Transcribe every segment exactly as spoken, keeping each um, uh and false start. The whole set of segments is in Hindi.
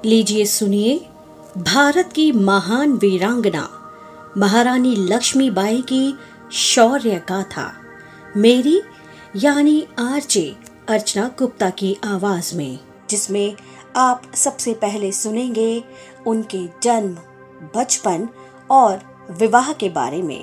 लीजिए सुनिए भारत की महान वीरांगना महारानी लक्ष्मीबाई की शौर्य गाथा मेरी यानी आरजे अर्चना गुप्ता की आवाज में, जिसमें आप सबसे पहले सुनेंगे उनके जन्म, बचपन और विवाह के बारे में।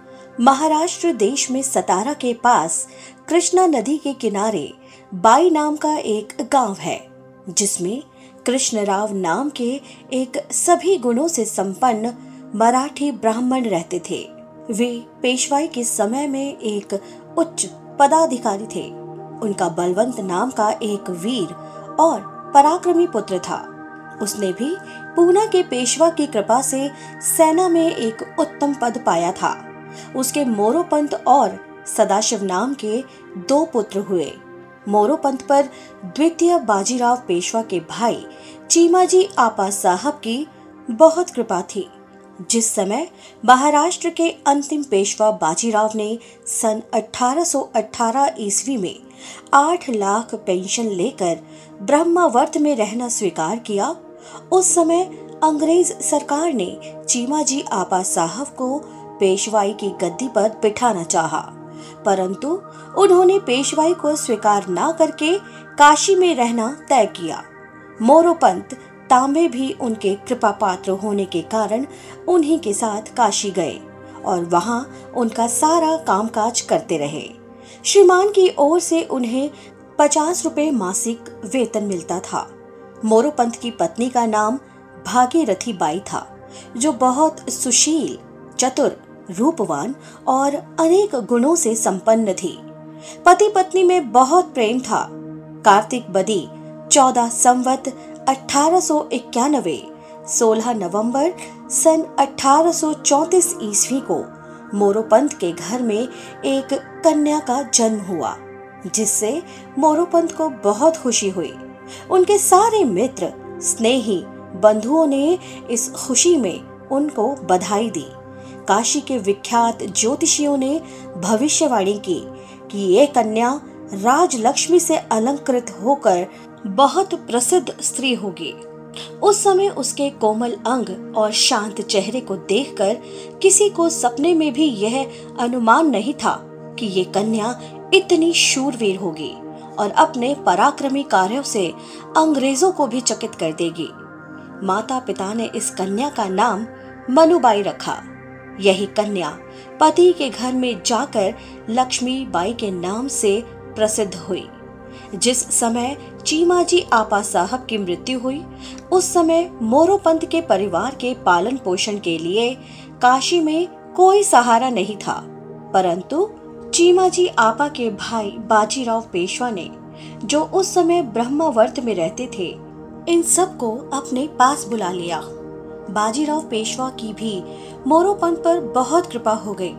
महाराष्ट्र देश में सतारा के पास कृष्णा नदी के किनारे बाई नाम का एक गांव है, जिसमें कृष्णराव नाम के एक सभी गुणों से संपन्न मराठी ब्राह्मण रहते थे। वे पेशवाई के समय में एक उच्च पदाधिकारी थे। उनका बलवंत नाम का एक वीर और पराक्रमी पुत्र था। उसने भी पूना के पेशवा की कृपा से सेना में एक उत्तम पद पाया था। उसके मोरोपंत और सदाशिव नाम के दो पुत्र हुए। मोरोपंत पर द्वितीय बाजीराव पेशवा के भाई चीमाजी आपा साहब की बहुत कृपा थी। जिस समय महाराष्ट्र के अंतिम पेशवा बाजीराव ने सन अठारह सौ अठारह ईस्वी में आठ लाख पेंशन लेकर ब्रह्मावर्त में रहना स्वीकार किया, उस समय अंग्रेज सरकार ने चीमाजी आपा साहब को पेशवाई की गद्दी पर बिठाना चाहा, परंतु उन्होंने पेशवाई को स्वीकार न करके काशी में रहना तय किया। मोरोपंत तांबे भी उनके कृपा पात्र होने के कारण उन्हीं के साथ काशी गए और वहां उनका सारा कामकाज करते रहे। श्रीमान की ओर से उन्हें पचास रुपए मासिक वेतन मिलता था। मोरोपंत की पत्नी का नाम भागीरथी बाई था, जो बहुत सुशील, चतुर, रूपवान और अनेक गुणों से संपन्न थी। पति पत्नी में बहुत प्रेम था। कार्तिक बदी चौदह संवत अठारह सौ इक्यानवे सोलह नवंबर सन अठारह सौ चौंतीस ईस्वी को मोरोपंत के घर में एक कन्या का जन्म हुआ, जिससे मोरोपंत को बहुत खुशी हुई। उनके सारे मित्र, स्नेही, बंधुओं ने इस खुशी में उनको बधाई दी। काशी के विख्यात ज्योतिषियों ने भविष्यवाणी की कि ये कन्या राजलक्ष्मी से अलंकृत होकर बहुत प्रसिद्ध स्त्री होगी। उस समय उसके कोमल अंग और शांत चेहरे को देखकर किसी को सपने में भी यह अनुमान नहीं था कि ये कन्या इतनी शूरवीर होगी और अपने पराक्रमी कार्यों से अंग्रेजों को भी चकित कर देगी। माता पिता ने इस कन्या का नाम मनुबाई रखा। यही कन्या पति के घर में जाकर लक्ष्मी बाई के नाम से प्रसिद्ध हुई। जिस समय चीमाजी आपा साहब की मृत्यु हुई, उस समय मोरोपंत के परिवार के पालन पोषण के लिए काशी में कोई सहारा नहीं था, परंतु चीमाजी आपा के भाई बाजीराव पेशवा ने, जो उस समय ब्रह्मावर्त में रहते थे, इन सबको अपने पास बुला लिया। बाजीराव पेशवा की भी मोरोपंत पर बहुत कृपा हो गई।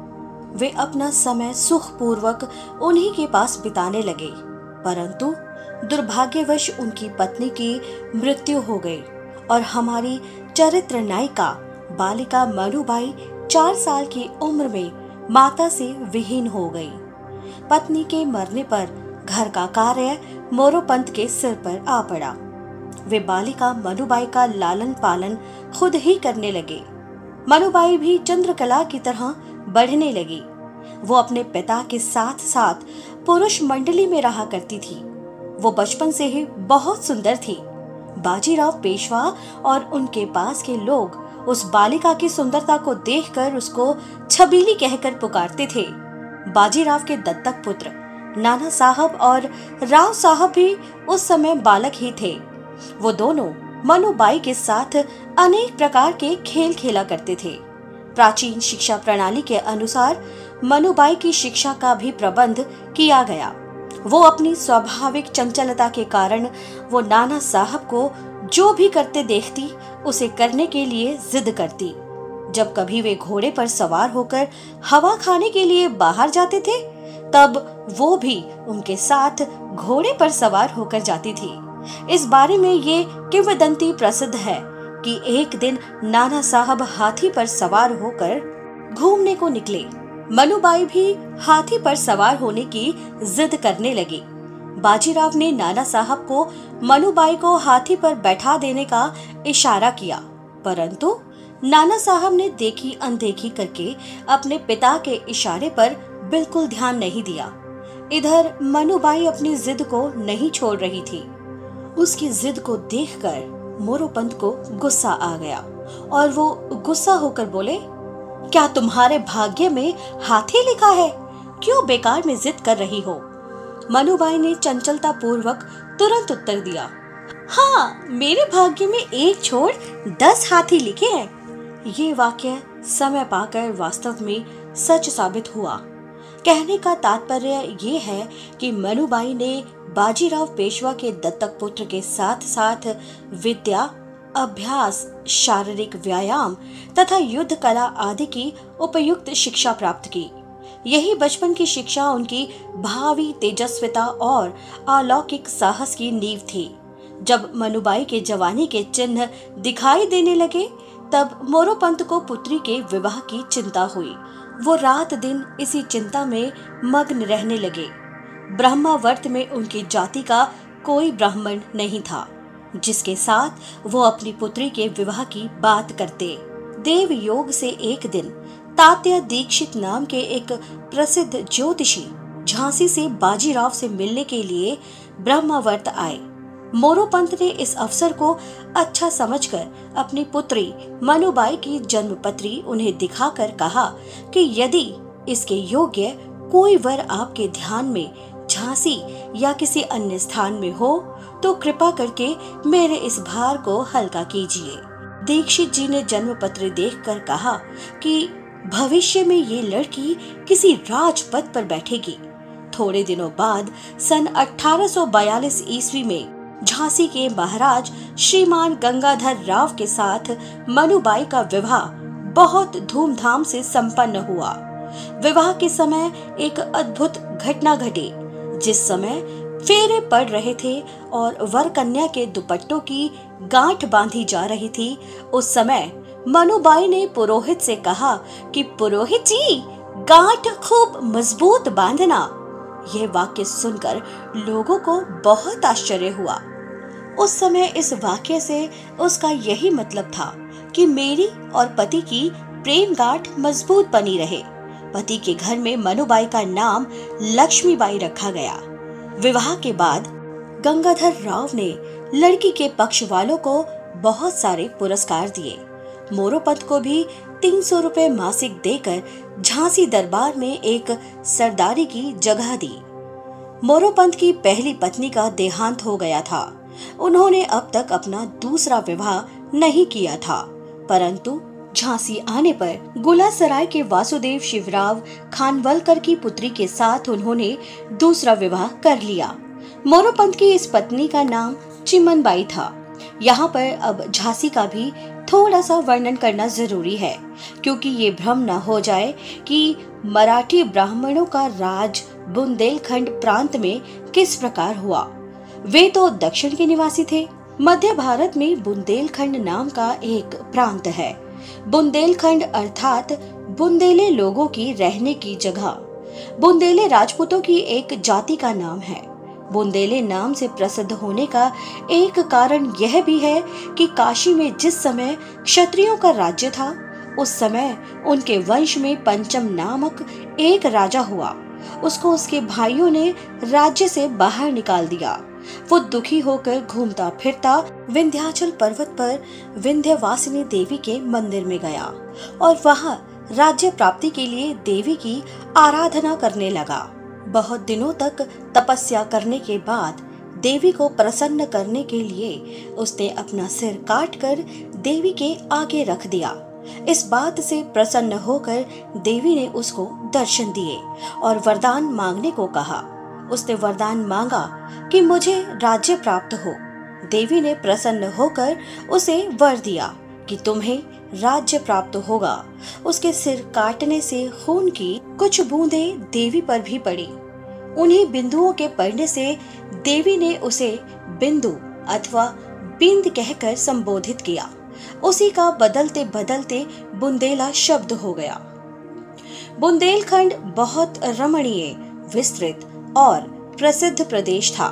वे अपना समय सुखपूर्वक उन्हीं के पास बिताने लगे, परंतु दुर्भाग्यवश उनकी पत्नी की मृत्यु हो गई और हमारी चरित्र नायिका बालिका मनुबाई चार साल की उम्र में माता से विहीन हो गई। पत्नी के मरने पर घर का कार्य मोरोपंत के सिर पर आ पड़ा। वे बालिका मनुबाई का लालन पालन खुद ही करने लगे। मनुबाई भी चंद्रकला की तरह बढ़ने लगी। वो अपने पिता के साथ साथ पुरुष मंडली में रहा करती थी। वो बचपन से ही बहुत सुंदर थी। बाजीराव पेशवा और उनके पास के लोग उस बालिका की सुंदरता को देखकर उसको छबीली कहकर पुकारते थे। बाजीराव के दत्तक पुत्र नाना साहब और राव साहब भी उस समय बालक ही थे। वो दोनों मनुबाई के साथ अनेक प्रकार के खेल खेला करते थे। प्राचीन शिक्षा प्रणाली के अनुसार मनुबाई की शिक्षा का भी प्रबंध किया गया। वो अपनी स्वाभाविक चंचलता के कारण वो नाना साहब को जो भी करते देखती, उसे करने के लिए जिद करती। जब कभी वे घोड़े पर सवार होकर हवा खाने के लिए बाहर जाते थे, तब वो भी उनके साथ घोड़े पर सवार होकर जाती थी। इस बारे में ये किंवदंती प्रसिद्ध है कि एक दिन नाना साहब हाथी पर सवार होकर घूमने को निकले। मनुबाई भी हाथी पर सवार होने की जिद करने लगी। बाजीराव ने नाना साहब को मनुबाई को हाथी पर बैठा देने का इशारा किया, परंतु नाना साहब ने देखी अनदेखी करके अपने पिता के इशारे पर बिल्कुल ध्यान नहीं दिया। इधर मनुबाई अपनी जिद को नहीं छोड़ रही थी। उसकी जिद को देखकर मोरोपंत को गुस्सा आ गया और वो गुस्सा होकर बोले, क्या तुम्हारे भाग्य में हाथी लिखा है? क्यों बेकार में जिद कर रही हो? मनुबाई ने चंचलता पूर्वक तुरंत उत्तर दिया, हाँ, मेरे भाग्य में एक छोड़ दस हाथी लिखे हैं। ये वाक्य समय पाकर वास्तव में सच साबित हुआ। कहने का तात्पर्य ये है कि मनुबाई ने बाजीराव पेशवा के दत्तक पुत्र के साथ साथ विद्या, अभ्यास, शारीरिक व्यायाम तथा युद्ध कला आदि की उपयुक्त शिक्षा प्राप्त की। यही बचपन की शिक्षा उनकी भावी तेजस्विता और अलौकिक साहस की नींव थी। जब मनुबाई के जवानी के चिन्ह दिखाई देने लगे, तब मोरोपंत को पुत्री के विवाह की चिंता हुई। वो रात दिन इसी चिंता में मग्न रहने लगे। ब्रह्मावर्त में उनकी जाति का कोई ब्राह्मण नहीं था जिसके साथ वो अपनी पुत्री के विवाह की बात करते। देव योग से एक दिन तात्या दीक्षित नाम के एक प्रसिद्ध ज्योतिषी झांसी से बाजीराव से मिलने के लिए ब्रह्मावर्त आए। मोरोपंत ने इस अवसर को अच्छा समझकर अपनी पुत्री मनुबाई की जन्मपत्री उन्हें दिखाकर कहा कि यदि इसके योग्य कोई वर आपके ध्यान में झांसी या किसी अन्य स्थान में हो तो कृपा करके मेरे इस भार को हल्का कीजिए। दीक्षित जी ने जन्मपत्र देखकर कहा कि भविष्य में ये लड़की किसी राजपद पर बैठेगी। थोड़े दिनों बाद सन अठारह सौ बयालीस ईस्वी में झांसी के महाराज श्रीमान गंगाधर राव के साथ मनुबाई का विवाह बहुत धूमधाम से संपन्न हुआ। विवाह के समय एक अद्भुत घटना घटी। जिस समय फेरे पड़ रहे थे और वर कन्या के दुपट्टों की गांठ बांधी जा रही थी, उस समय मनुबाई ने पुरोहित से कहा कि पुरोहित जी, गांठ खूब मजबूत बांधना। यह वाक्य सुनकर लोगों को बहुत आश्चर्य हुआ। उस समय इस वाक्य से उसका यही मतलब था कि मेरी और पति की प्रेम गांठ मजबूत बनी रहे। पति के घर में मनुबाई का नाम लक्ष्मीबाई रखा गया। विवाह के बाद गंगाधर राव ने लड़की के पक्ष वालों को बहुत सारे पुरस्कार दिए। मोरोपंत को भी तीन सौ रुपए मासिक देकर झांसी दरबार में एक सरदारी की जगह दी। मोरोपंत की पहली पत्नी का देहांत हो गया था। उन्होंने अब तक अपना दूसरा विवाह नहीं किया था, परंतु झांसी आने पर गुलासराय के वासुदेव शिवराव खानवलकर की पुत्री के साथ उन्होंने दूसरा विवाह कर लिया। मोरोपंत की इस पत्नी का नाम चिमनबाई था। यहाँ पर अब झांसी का भी थोड़ा सा वर्णन करना जरूरी है, क्योंकि ये भ्रम न हो जाए कि मराठी ब्राह्मणों का राज बुंदेलखंड प्रांत में किस प्रकार हुआ। वे तो दक्षिण के निवासी थे। मध्य भारत में बुंदेलखंड नाम का एक प्रांत है। बुंदेलखंड अर्थात बुंदेले लोगों की रहने की जगह। बुंदेले राजपूतों की एक जाति का नाम है। बुंदेले नाम से प्रसिद्ध होने का एक कारण यह भी है कि काशी में जिस समय क्षत्रियों का राज्य था, उस समय उनके वंश में पंचम नामक एक राजा हुआ। उसको उसके भाइयों ने राज्य से बाहर निकाल दिया। वो दुखी होकर घूमता फिरता विंध्याचल पर्वत पर विंध्यवासिनी देवी के मंदिर में गया और वहां राज्य प्राप्ति के लिए देवी की आराधना करने लगा। बहुत दिनों तक तपस्या करने के बाद देवी को प्रसन्न करने के लिए उसने अपना सिर काटकर देवी के आगे रख दिया। इस बात से प्रसन्न होकर देवी ने उसको दर्शन दिए और वरदान मांगने को कहा। उसने वरदान मांगा कि मुझे राज्य प्राप्त हो। देवी ने प्रसन्न होकर उसे वर दिया कि तुम्हें राज्य प्राप्त होगा। उसके सिर काटने से खून की कुछ बूंदें देवी पर भी पड़ी। उन्हीं बिंदुओं के पड़ने से देवी ने उसे बिंदु अथवा बिंद कहकर संबोधित किया। उसी का बदलते बदलते बुंदेला शब्द हो गया। बुंदेलखंड बहुत रमणीय, विस्तृत और प्रसिद्ध प्रदेश था।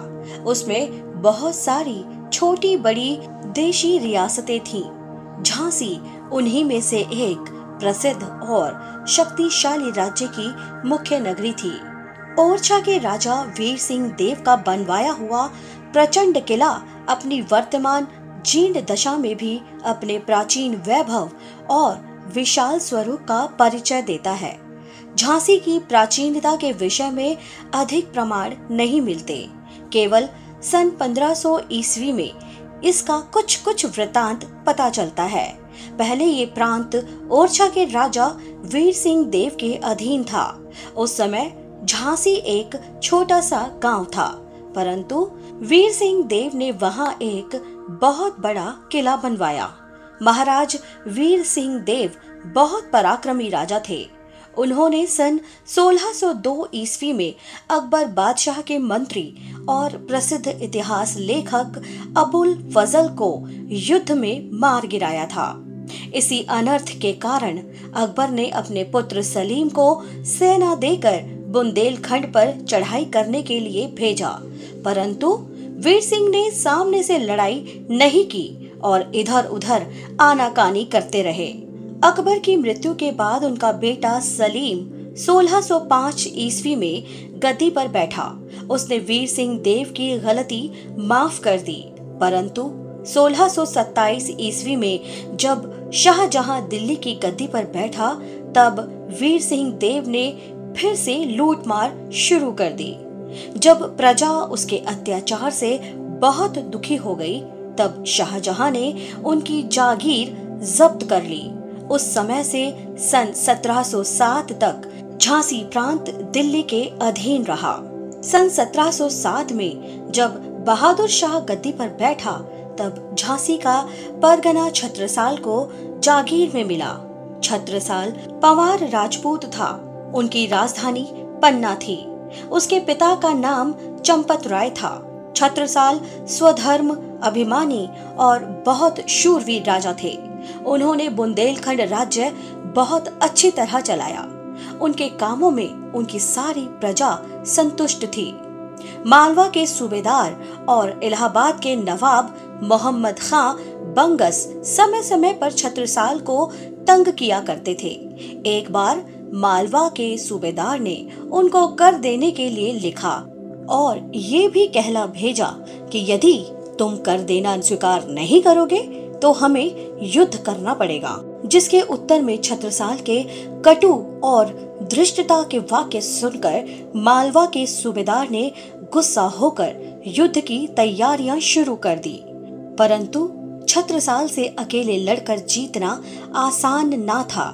उसमें बहुत सारी छोटी बड़ी देशी रियासतें थीं। झांसी उन्हीं में से एक प्रसिद्ध और शक्तिशाली राज्य की मुख्य नगरी थी। ओरछा के राजा वीर सिंह देव का बनवाया हुआ प्रचंड किला अपनी वर्तमान जीर्ण दशा में भी अपने प्राचीन वैभव और विशाल स्वरूप का परिचय देता है। झांसी की प्राचीनता के विषय में अधिक प्रमाण नहीं मिलते। केवल सन पंद्रह सौ ईस्वी में इसका कुछ कुछ वृतांत पता चलता है। पहले ये प्रांत ओरछा के राजा वीर सिंह देव के अधीन था। उस समय झांसी एक छोटा सा गांव था, परंतु वीर सिंह देव ने वहां एक बहुत बड़ा किला बनवाया। महाराज वीर सिंह देव बहुत पराक्रमी राजा थे। उन्होंने सन सोलह सौ दो ईस्वी में अकबर बादशाह के मंत्री और प्रसिद्ध इतिहास लेखक अबुल फजल को युद्ध में मार गिराया था। इसी अनर्थ के कारण अकबर ने अपने पुत्र सलीम को सेना देकर बुंदेलखंड पर चढ़ाई करने के लिए भेजा, परंतु वीर सिंह ने सामने से लड़ाई नहीं की और इधर उधर आनाकानी करते रहे। अकबर की मृत्यु के बाद उनका बेटा सलीम सोलह सौ पाँच ईस्वी में गद्दी पर बैठा। उसने वीर सिंह देव की गलती माफ कर दी, परंतु सोलह सौ सत्ताईस ईस्वी में जब शाहजहां दिल्ली की गद्दी पर बैठा, तब वीर सिंह देव ने फिर से लूटमार शुरू कर दी। जब प्रजा उसके अत्याचार से बहुत दुखी हो गई, तब शाहजहां ने उनकी जागीर जब्त कर ली। उस समय से सन सत्रह सौ सात तक झांसी प्रांत दिल्ली के अधीन रहा। सन सत्रह सौ सात में जब बहादुर शाह गद्दी पर बैठा, तब झांसी का परगना छत्रसाल को जागीर में मिला। छत्रसाल पवार राजपूत था। उनकी राजधानी पन्ना थी। उसके पिता का नाम चंपत राय था। छत्रसाल स्वधर्म अभिमानी और बहुत शूरवीर राजा थे। उन्होंने बुंदेलखंड राज्य बहुत अच्छी तरह चलाया। उनके कामों में उनकी सारी प्रजा संतुष्ट थी। मालवा के सूबेदार और इलाहाबाद के नवाब मोहम्मद खां बंगस समय समय पर छत्रसाल को तंग किया करते थे। एक बार मालवा के सूबेदार ने उनको कर देने के लिए लिखा और ये भी कहला भेजा कि यदि तुम कर देना स्वीकार नहीं करोगे तो हमें युद्ध करना पड़ेगा। जिसके उत्तर में छत्रसाल के कटु और धृष्टता के वाक्य सुनकर मालवा के सूबेदार ने गुस्सा होकर युद्ध की तैयारियां शुरू कर दी, परंतु छत्रसाल से अकेले लड़कर जीतना आसान ना था।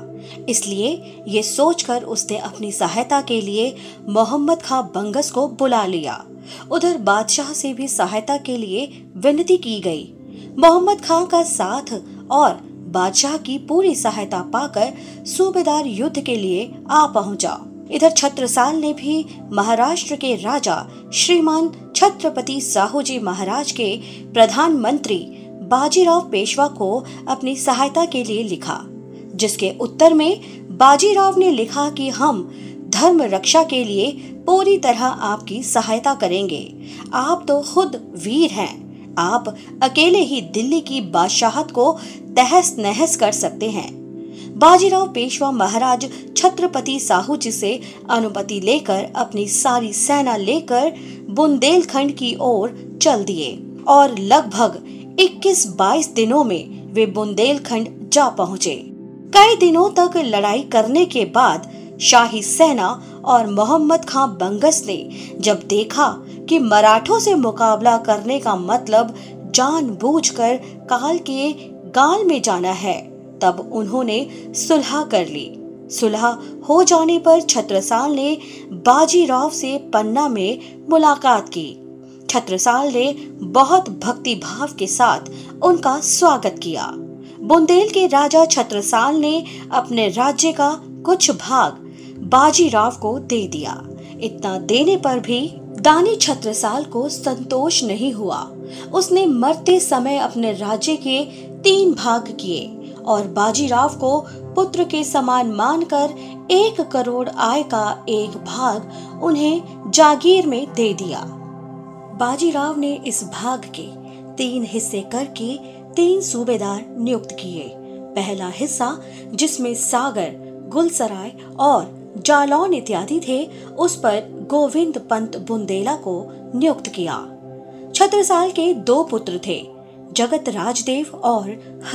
इसलिए ये सोचकर उसने अपनी सहायता के लिए मोहम्मद खां बंगस को बुला लिया। उधर बादशाह से भी सहायता के लिए विनती की गई। मोहम्मद खां का साथ और बादशाह की पूरी सहायता पाकर सूबेदार युद्ध के लिए आ पहुंचा। इधर छत्रसाल ने भी महाराष्ट्र के राजा श्रीमान छत्रपति साहू जी महाराज के प्रधानमंत्री बाजीराव पेशवा को अपनी सहायता के लिए लिखा, जिसके उत्तर में बाजीराव ने लिखा कि हम धर्म रक्षा के लिए पूरी तरह आपकी सहायता करेंगे। आप तो खुद वीर हैं। आप अकेले ही दिल्ली की बादशाहत को तहस नहस कर सकते हैं। बाजीराव पेशवा महाराज छत्रपति साहू जी से अनुमति लेकर अपनी सारी सेना लेकर बुंदेलखंड की ओर चल दिए और लगभग इक्कीस बाईस दिनों में वे बुंदेलखंड जा पहुंचे। कई दिनों तक लड़ाई करने के बाद शाही सेना और मोहम्मद खां बंगस ने जब देखा कि मराठों से मुकाबला करने का मतलब जानबूझकर काल के गाल में जाना है, तब उन्होंने सुलह कर ली। सुलह हो जाने पर छत्रसाल ने बाजीराव से पन्ना में मुलाकात की। छत्रसाल ने बहुत भक्ति भाव के साथ उनका स्वागत किया। बुंदेल के राजा छत्रसाल ने अपने राज्य का कुछ भाग बाजीराव को दे दिया। इतना देने पर भी दानी छत्रसाल को संतोष नहीं हुआ। उसने मरते समय अपने राज्य के तीन भाग किए और बाजीराव को पुत्र के समान मानकर एक करोड़ आय का एक भाग उन्हें जागीर में दे दिया। बाजीराव ने इस भाग के तीन हिस्से करके तीन सूबेदार नियुक्त किए। पहला हिस्सा, जिसमें सागर, गुलसराय और जालौन इत्यादि थे, उस पर गोविंद पंत बुंदेला को नियुक्त किया। छत्रसाल के दो पुत्र थे, जगत राजदेव और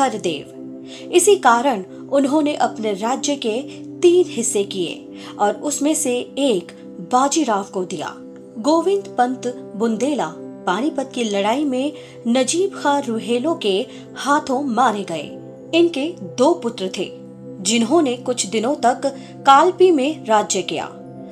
हरदेव। इसी कारण उन्होंने अपने राज्य के तीन हिस्से किए और उसमें से एक बाजीराव को दिया। गोविंद पंत बुंदेला पानीपत की लड़ाई में नजीब खां रुहेलों के हाथों मारे गए। इनके दो पुत्र थे, जिन्होंने कुछ दिनों तक कालपी में राज्य किया।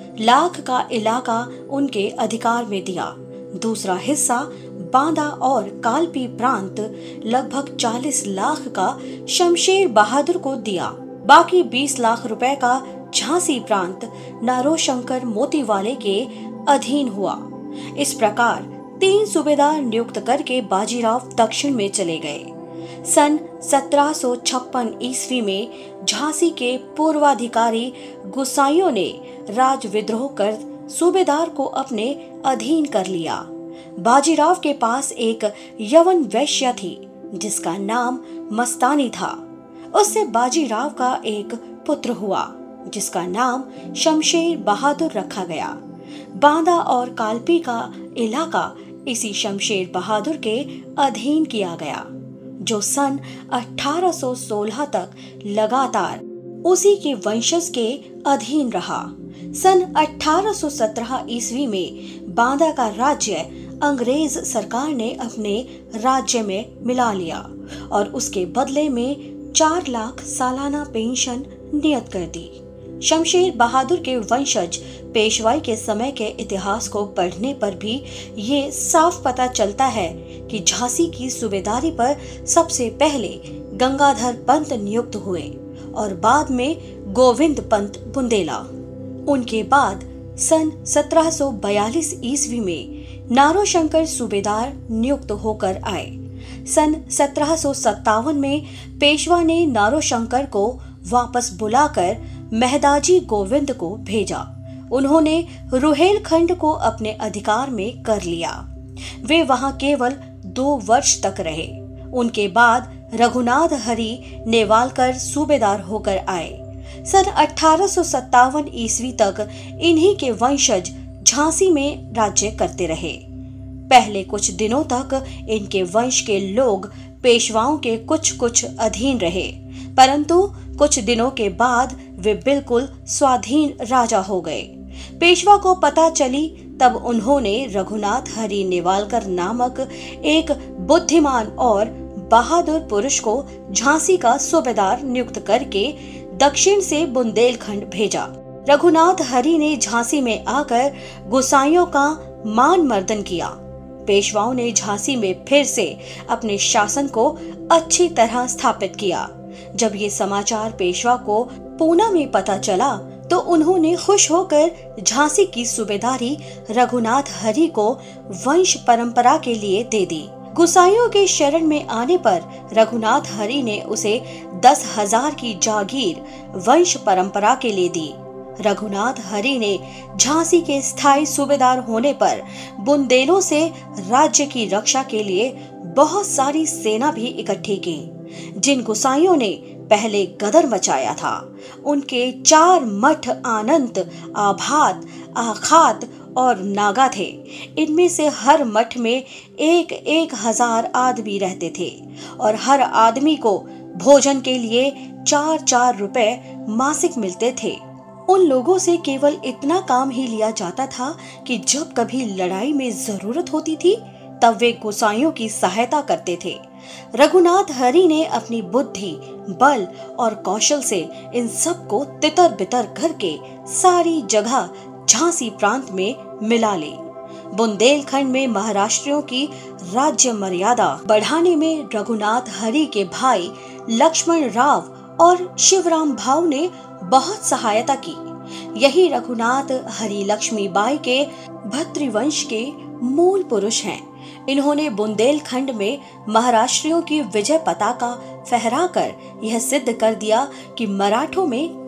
लाख का इलाका उनके अधिकार में दिया। दूसरा हिस्सा बांदा और कालपी प्रांत लगभग चालीस लाख का शमशेर बहादुर को दिया। बाकी बीस लाख रुपए का झांसी प्रांत नारोशंकर मोतीवाले के अधीन हुआ। इस प्रकार तीन सूबेदार नियुक्त करके बाजीराव दक्षिण में चले गए। सन सत्रह सौ छप्पन ईस्वी में झांसी के पूर्वाधिकारी गुसाइयों ने राज विद्रोह कर सूबेदार को अपने अधीन कर लिया। बाजीराव के पास एक यवन वैश्य थी, जिसका नाम मस्तानी था। उससे बाजीराव का एक पुत्र हुआ, जिसका नाम शमशेर बहादुर रखा गया। बांदा और कालपी का इलाका इसी शमशेर बहादुर के अधीन किया गया, जो सन अठारह सौ सोलह तक लगातार उसी के वंशज के अधीन रहा। सन अठारह सौ सत्रह ईस्वी में बांदा का राज्य अंग्रेज सरकार ने अपने राज्य में मिला लिया और उसके बदले में चार लाख सालाना पेंशन नियत कर दी। शमशेर बहादुर के वंशज पेशवाई के समय के इतिहास को पढ़ने पर भी ये साफ पता चलता है कि झांसी की सूबेदारी पर सबसे पहले गंगाधर पंत नियुक्त हुए और बाद में गोविंद पंत बुंदेला। उनके बाद सन सत्रह सौ बयालीस ईस्वी में नारोशंकर सूबेदार नियुक्त होकर आए। सन सत्रह सौ सत्तावन में पेशवा ने नारोशंकर को वापस बुलाकर मेहदाजी गोविंद को भेजा। उन्होंने रुहेलखंड को अपने अधिकार में कर लिया। वे वहां केवल दो वर्ष तक रहे। उनके बाद रघुनाथ हरि नेवालकर सूबेदार होकर आए। सन अठारह सौ सत्तावन ईस्वी तक इन्हीं के वंशज झांसी में राज्य करते रहे। पहले कुछ दिनों तक इनके वंश के लोग पेशवाओं के कुछ कुछ अधीन रहे, परंतु कुछ दिनों के बाद वे बिल्कुल स्वाधीन राजा हो गए। पेशवा को पता चली तब उन्होंने रघुनाथ हरि नेवालकर नामक एक बुद्धिमान और बहादुर पुरुष को झांसी का सूबेदार नियुक्त करके दक्षिण से बुंदेलखंड भेजा। रघुनाथ हरि ने झांसी में आकर गुसाइयों का मान मर्दन किया। पेशवाओं ने झांसी में फिर से अपने शासन को अच्छी तरह स्थापित किया। जब ये समाचार पेशवा को पूना में पता चला तो उन्होंने खुश होकर झांसी की सूबेदारी रघुनाथ हरि को वंश परंपरा के लिए दे दी। गुसाइयों के शरण में आने पर रघुनाथ हरि ने उसे दस हजार की जागीर वंश परंपरा के लिए दी। रघुनाथ हरि ने झांसी के स्थायी सूबेदार होने पर बुंदेलों से राज्य की रक्षा के लिए बहुत सारी सेना भी इकट्ठी की। जिन गुसाइयों ने पहले गदर मचाया था, उनके चार मठ आनंत, आभात, आखात और नागा थे। इनमें से हर मठ में एक एक हजार आदमी रहते थे और हर आदमी को भोजन के लिए चार चार रुपए मासिक मिलते थे। उन लोगों से केवल इतना काम ही लिया जाता था कि जब कभी लड़ाई में जरूरत होती थी तब वे गुसाइयों की सहायता करते थे। रघुनाथ हरि ने अपनी बुद्धि, बल और कौशल से इन सब को तितर बितर करके सारी जगह झांसी प्रांत में मिला ली। बुंदेलखंड में महाराष्ट्रियों की राज्य मर्यादा बढ़ाने में रघुनाथ हरि के भाई लक्ष्मण राव और शिवराम भाऊ ने बहुत सहायता की। यही रघुनाथ हरि लक्ष्मीबाई के भतृवंश के मूल पुरुष हैं। इन्होंने बुंदेलखंड में महाराष्ट्रियों की विजय पताका फहराकर यह सिद्ध कर दिया कि मराठों में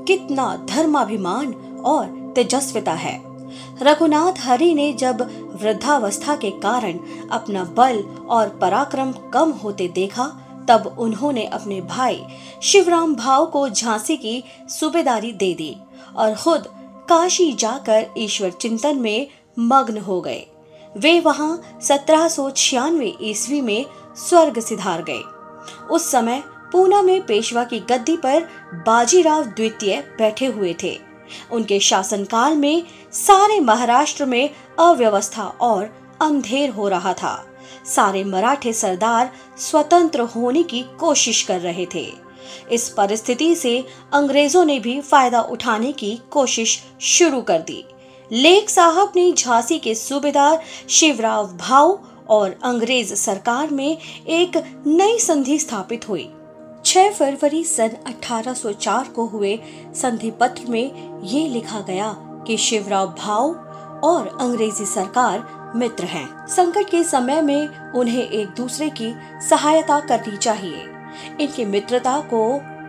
कितना धर्माभिमान और तेजस्विता है। रघुनाथ हरि ने जब वृद्धावस्था के कारण अपना बल और पराक्रम कम होते देखा, तब उन्होंने अपने भाई शिवराम भाऊ को झांसी की सूबेदारी दे दी और खुद काशी जाकर ईश्वर चिंतन में मग्न हो गए। वे वहां सत्रह सौ छियानवे ईस्वी में स्वर्ग सिधार गए। उस समय पूना में पेशवा की गद्दी पर बाजीराव द्वितीय बैठे हुए थे। उनके शासनकाल में सारे महाराष्ट्र में अव्यवस्था और अंधेर हो रहा था। सारे मराठे सरदार स्वतंत्र होने की कोशिश कर रहे थे। इस परिस्थिति से अंग्रेजों ने भी फायदा उठाने की कोशिश शुरू कर दी। लेक साहब ने झांसी के सूबेदार शिवराव भाऊ और अंग्रेज सरकार में एक नई संधि स्थापित हुई। छह फरवरी सन अठारह सौ चार को हुए संधि पत्र में ये लिखा गया कि शिवराव भाऊ और अंग्रेजी सरकार मित्र हैं। संकट के समय में उन्हें एक दूसरे की सहायता करनी चाहिए। इनकी मित्रता को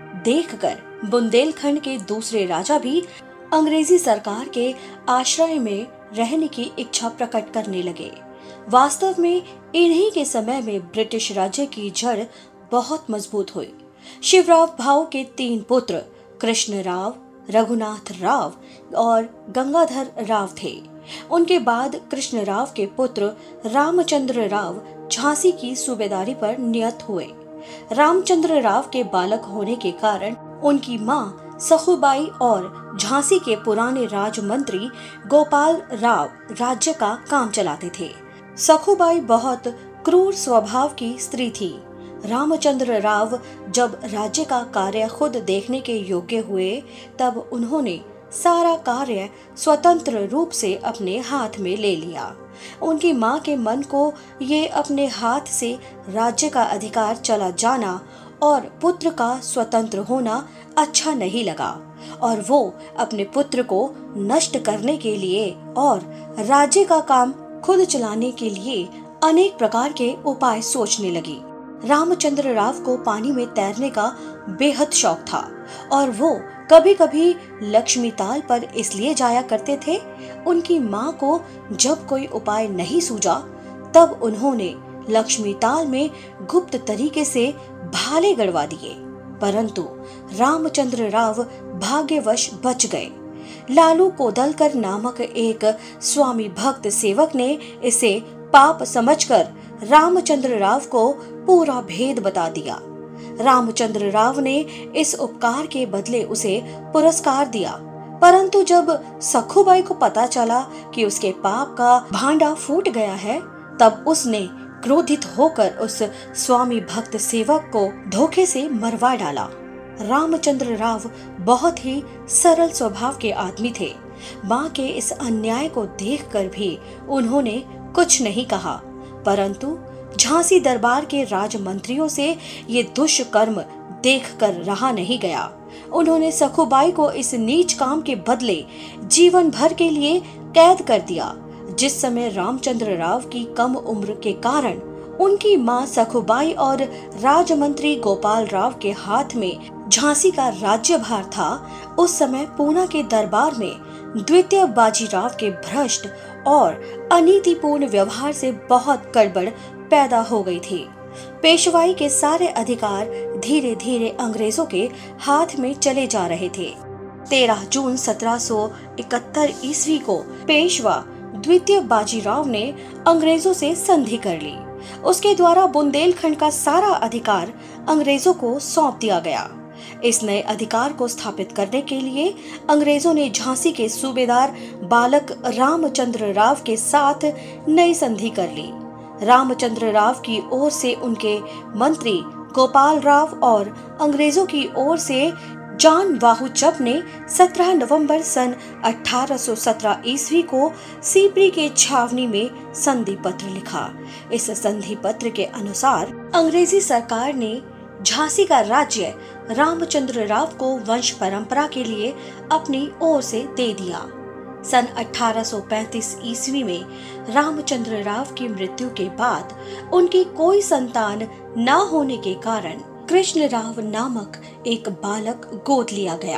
देखकर बुंदेलखंड के दूसरे राजा भी अंग्रेजी सरकार के आश्रय में रहने की इच्छा प्रकट करने लगे। वास्तव में इन्हीं के समय में ब्रिटिश राज्य की जड़ बहुत मजबूत हुई। शिवराव भाऊ के तीन पुत्र कृष्णराव, रघुनाथ राव और गंगाधर राव थे। उनके बाद कृष्णराव के पुत्र रामचंद्र राव झांसी की सूबेदारी पर नियत हुए। रामचंद्र राव के बालक होने के कारण उनकी मां सखुबाई और झांसी के पुराने राजमंत्री गोपाल राव राज्य का काम चलाते थे। सखुबाई बहुत क्रूर स्वभाव की स्त्री थी। रामचंद्र राव जब राज्य का कार्य खुद देखने के योग्य हुए, तब उन्होंने सारा कार्य स्वतंत्र रूप से अपने हाथ में ले लिया। उनकी मां के मन को ये अपने हाथ से राज्य का अधिकार चला जाना और पुत्र का स्वतंत्र होना अच्छा नहीं लगा और वो अपने पुत्र को नष्ट करने के लिए और राज्य का काम खुद चलाने के लिए अनेक प्रकार के उपाय सोचने लगी। रामचंद्र राव को पानी में तैरने का बेहद शौक था और वो कभी कभी लक्ष्मी ताल पर इसलिए जाया करते थे। उनकी मां को जब कोई उपाय नहीं सूझा, तब उन्होंने लक्ष्मी ताल में गुप्त तरीके से भाले गड़वा दिए, परंतु रामचंद्र राव भाग्यवश बच गए। लालू कोदलकर नामक एक स्वामी भक्त सेवक ने इसे पाप समझकर रामचंद्र राव को पूरा भेद बता दिया। रामचंद्र राव ने इस उपकार के बदले उसे पुरस्कार दिया, परंतु जब सखुबाई को पता चला कि उसके पाप का भांडा फूट गया है, तब उसने क्रोधित होकर उस स्वामी भक्त सेवक को धोखे से मरवा डाला। रामचंद्र राव बहुत ही सरल स्वभाव के आदमी थे। मां के इस अन्याय को देखकर भी उन्होंने कुछ नहीं कहा, परंतु झांसी दरबार के राजमंत्रियों से ये दुष्कर्म देखकर रहा नहीं गया। उन्होंने सखुबाई को इस नीच काम के बदले जीवन भर के लिए कैद कर दिया। जिस समय रामचंद्र राव की कम उम्र के कारण उनकी मां सखुबाई और राजमंत्री गोपाल राव के हाथ में झांसी का राज्यभार था, उस समय पूना के दरबार में द्वितीय बाजीराव के भ्रष्ट और अनीतिपूर्ण व्यवहार से बहुत गड़बड़ पैदा हो गई थी। पेशवाई के सारे अधिकार धीरे धीरे अंग्रेजों के हाथ में चले जा रहे थे। तेरह जून सत्रह सौ इकहत्तर ईस्वी को पेशवा द्वितीय बाजीराव ने अंग्रेजों से संधि कर ली। उसके द्वारा बुंदेलखंड का सारा अधिकार अंग्रेजों को सौंप दिया गया। इस नए अधिकार को स्थापित करने के लिए अंग्रेजों ने झांसी के सूबेदार बालक रामचंद्र राव के साथ नई संधि कर ली। रामचंद्र राव की ओर से उनके मंत्री गोपाल राव और अंग्रेजों की ओर से जॉन वाहुचप ने सत्रह नवंबर सन अठारह सौ सत्रह ईस्वी को सीपरी के छावनी में संधि पत्र लिखा। इस संधि पत्र के अनुसार अंग्रेजी सरकार ने झांसी का राज्य रामचंद्र राव को वंश परंपरा के लिए अपनी ओर से दे दिया। सन अठारह सौ पैंतीस ईस्वी में रामचंद्र राव की मृत्यु के बाद उनकी कोई संतान न होने के कारण कृष्णराव नामक एक बालक गोद लिया गया।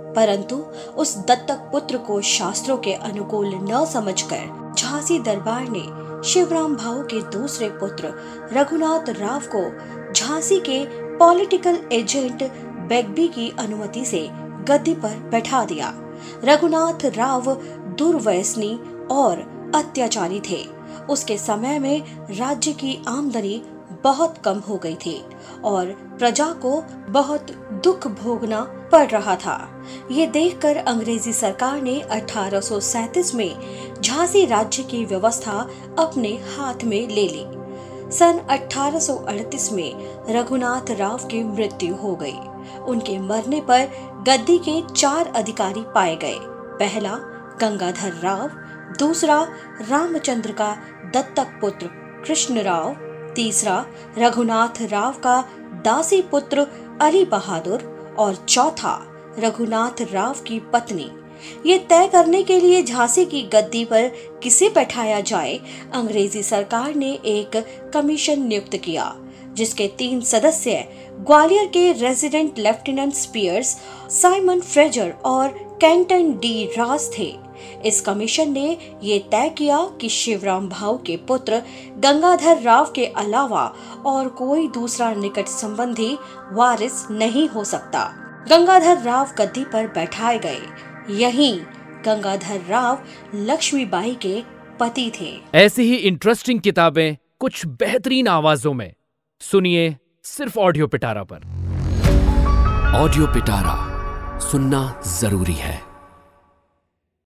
परंतु उस दत्तक पुत्र को शास्त्रों के अनुकूल न समझकर झांसी दरबार ने शिवराम भाऊ के दूसरे पुत्र रघुनाथ राव को झांसी के पॉलिटिकल एजेंट बेगबी की अनुमति से गद्दी पर बैठा दिया। रघुनाथ राव दुर्व्यसनी और अत्याचारी थे। उसके समय में राज्य की आमदनी बहुत कम हो गई थी और प्रजा को बहुत दुख भोगना पड़ रहा था। ये देखकर अंग्रेजी सरकार ने अठारह सौ सैंतीस में झांसी राज्य की व्यवस्था अपने हाथ में ले ली। सन अठारह सौ अड़तीस में रघुनाथ राव की मृत्यु हो गई। उनके मरने पर गद्दी के चार अधिकारी पाए गए। पहला गंगाधर राव, दूसरा रामचंद्र का दत्तक पुत्र कृष्णराव, तीसरा रघुनाथ राव का दासी पुत्र अली बहादुर और चौथा रघुनाथ राव की पत्नी। ये तय करने के लिए झांसी की गद्दी पर किसे बैठाया जाए, अंग्रेजी सरकार ने एक कमीशन नियुक्त किया, जिसके तीन सदस्य ग्वालियर के resident lieutenant Spears, Simon Fraser और कैंटन डी रास थे। इस कमीशन ने ये तय किया कि शिवराम भाऊ के पुत्र गंगाधर राव के अलावा और कोई दूसरा निकट संबंधी वारिस नहीं हो सकता। गंगाधर राव गद्दी पर बैठाए गए। यही गंगाधर राव लक्ष्मीबाई के पति थे। ऐसी ही इंटरेस्टिंग किताबें कुछ बेहतरीन आवाजों में सुनिए सिर्फ ऑडियो पिटारा पर। ऑडियो पिटारा सुनना जरूरी है।